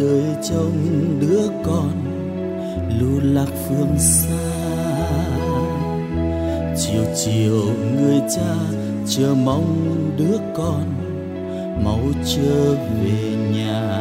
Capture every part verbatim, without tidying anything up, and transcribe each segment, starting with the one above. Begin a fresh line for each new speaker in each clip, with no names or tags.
đời trông đứa con lưu lạc phương xa. Chiều chiều người cha chờ mong đứa con mau trở về nhà.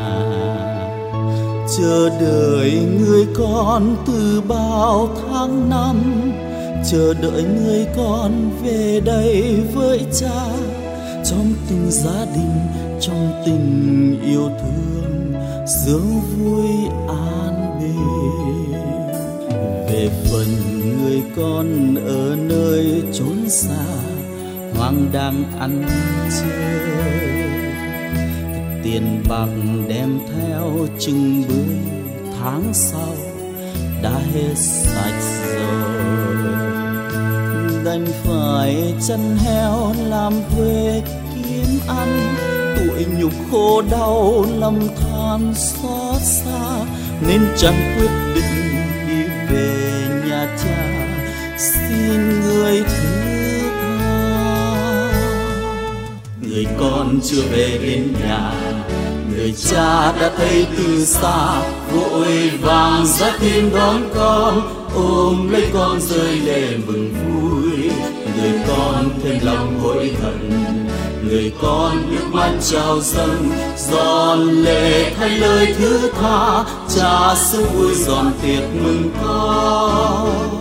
Chờ đợi người con từ bao tháng năm, chờ đợi người con về đây với cha. Trong tình gia đình, trong tình yêu thương, sướng vui an bình. Về phần người con ở nơi chốn xa, hoang đang ăn chơi. Tiền bạc đem theo chừng bưởi tháng sau đã hết sạch rồi. Đành phải chân heo làm thuê kiếm ăn, tuổi nhục khổ đau lầm than xót xa, nên chẳng quyết định đi về nhà cha xin người thứ tha. Người con chưa về đến nhà, người cha đã thấy từ xa, vội vàng ra tìm đón con, ôm lấy con rơi lệ mừng vui. Người con thêm lòng hối hận, người con nước mắt trào dâng, giòn lệ thay lời thứ tha, cha sức vui giòn tiệc mừng con.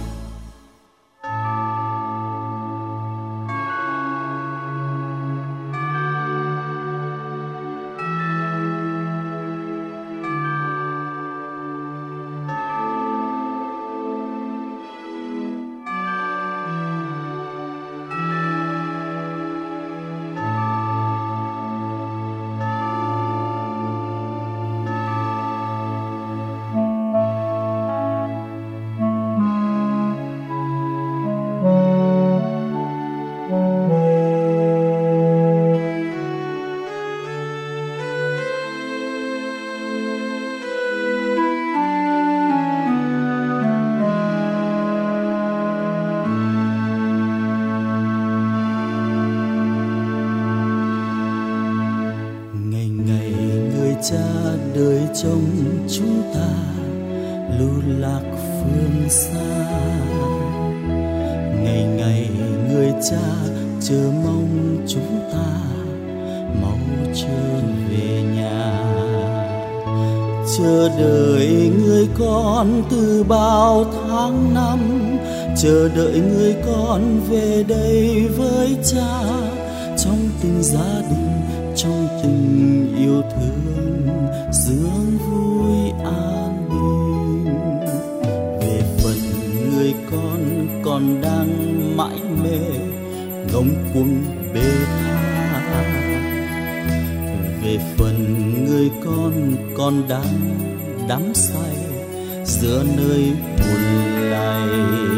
Cha đời trông chúng ta lưu lạc phương xa. Ngày ngày người cha chờ mong chúng ta mau trở về nhà. Chờ đợi người con từ bao tháng năm, chờ đợi người con về đây với cha. Trong tình gia đình, trong tình yêu thương, sướng vui an bình. Về phần người con còn đang mãi mê ngông cuồng bê tha. Về phần người con còn đang đắm say giữa nơi buồn lầy.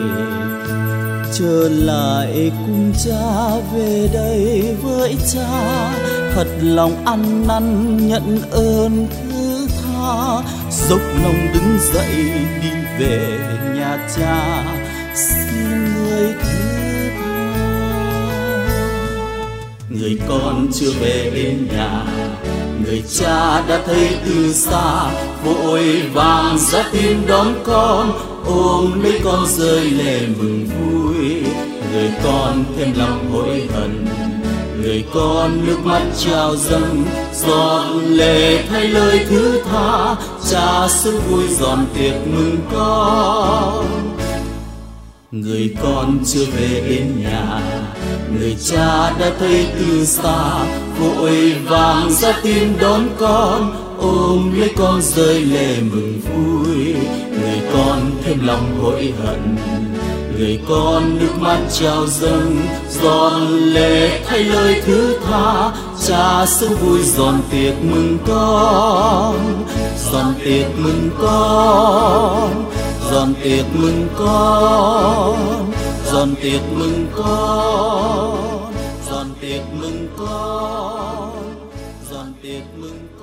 Trở lại cùng cha về đây với cha, thật lòng ăn năn nhận ơn thứ tha. Dốc lòng đứng dậy đi về nhà cha xin người thứ tha. Người con chưa về đến nhà, người cha đã thấy từ xa, vội vàng ra tìm đón con, ôm lấy con rơi lệ mừng vui. Người con thêm lòng hối hận, người con nước mắt trào dâng, giọt lệ thay lời thứ tha, cha sức vui giòn tiệc mừng con. Người con chưa về đến nhà, người cha đã thấy từ xa, vội vàng ra tìm đón con, ôm lấy con rơi lệ mừng vui. Người con thêm lòng hối hận, người con nước mắt trào dâng, giòn lệ thay lời thứ tha, cha sức vui giòn tiệc mừng con. Giòn tiệc mừng con, giòn tiệc mừng con, giòn tiệc mừng con, giòn tiệc mừng con, giòn tiệc mừng con.